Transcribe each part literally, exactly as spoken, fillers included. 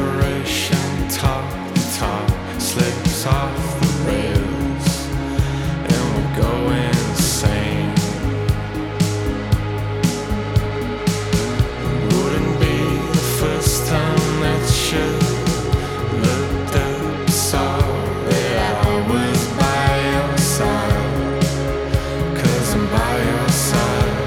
desperation, talk the talk slips off the rails, and we go insane. Wouldn't be the first time that you looked up, saw that I was by your side, 'cause I'm by your side.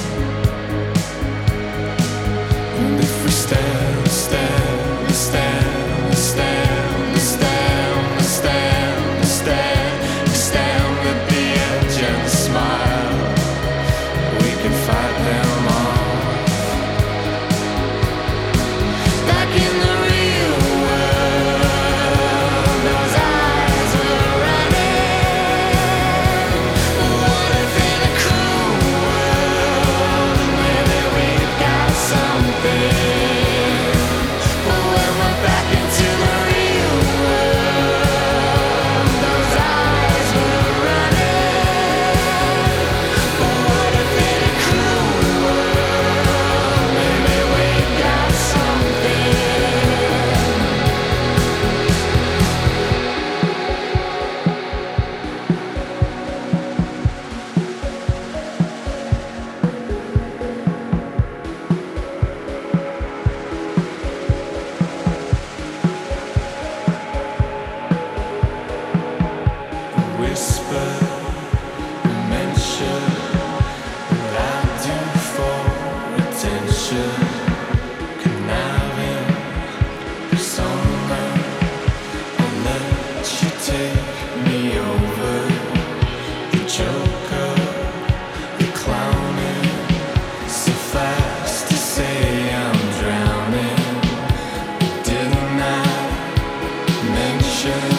And if we stand, stand, stand, stand, stand, stand, stand, stand at the edge and smile, we can fight them all. Back in the real world, those eyes were running. What if in a cruel world, maybe we've got something? But when we're back into the real world, those eyes were running. What if in a cruel world, maybe we've got something? Whisper, mention what I do for attention, conniving persona. I'll let you take me over. The joker, the clowning, so fast to say I'm drowning. Didn't I mention